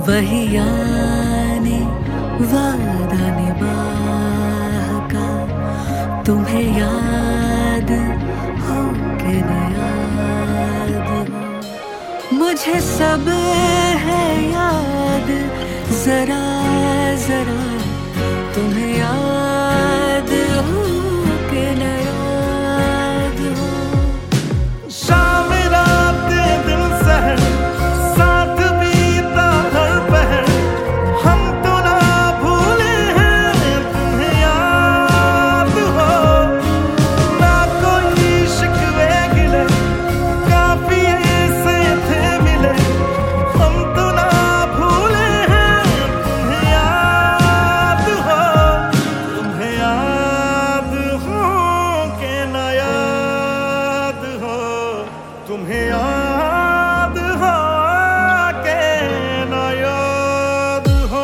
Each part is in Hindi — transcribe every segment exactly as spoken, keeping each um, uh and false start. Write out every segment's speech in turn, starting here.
वही यानी वादा निभाका, तुम्हें याद हो के न याद हो। मुझे सब है याद जरा जरा, तुम्हें याद हो के न याद हो। शाम रात दिन सहर साथ बीता हर पहर, हम तो ना भूले हैं तुम्हें याद हो। ना कोई शिकवे गिले काफिए से थे मिले, हम तो ना भूले हैं तुम्हें याद हो। तुम्हें याद हो के ना याद हो, तुम्हें याद हो के ना याद हो।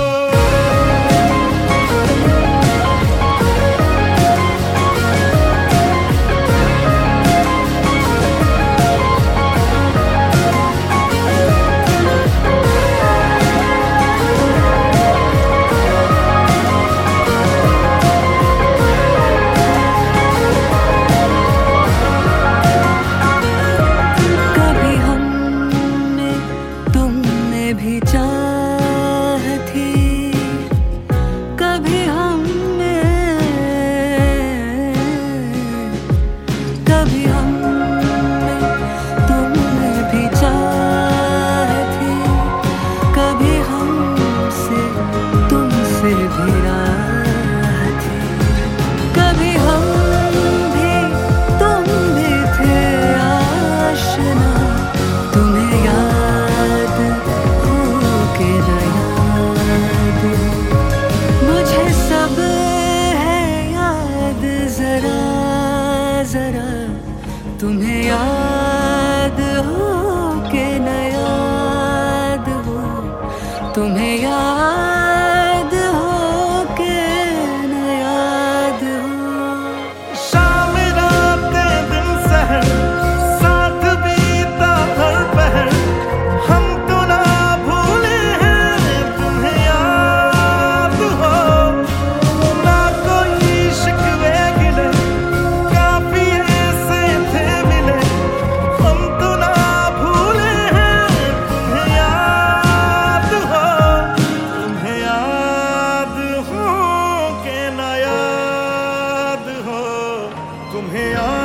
कभी हम में तुम में भी चाह थी, कभी हम में कभी हम में तुम में भी चाह थी, कभी हमसे तुमसे भी राह थी। कभी हम भी तुम भी थे आशना, तुम्हें याद हो के न याद हो। मुझे सब है याद जरा जरा, तुम्हें याद हो के न याद हो। तुम्हें याद हो के न याद हो। शाम रात दिन सहर साथ बीता हर पहर, हम तो ना भूले हैं तुम्हें याद हो। ना कोई शिकवे गिले काफिए से थे मिले, हम तो ना भूले हैं तुम्हें याद हो। तुम्हें याद हो के ना याद हो, तुम्हें याद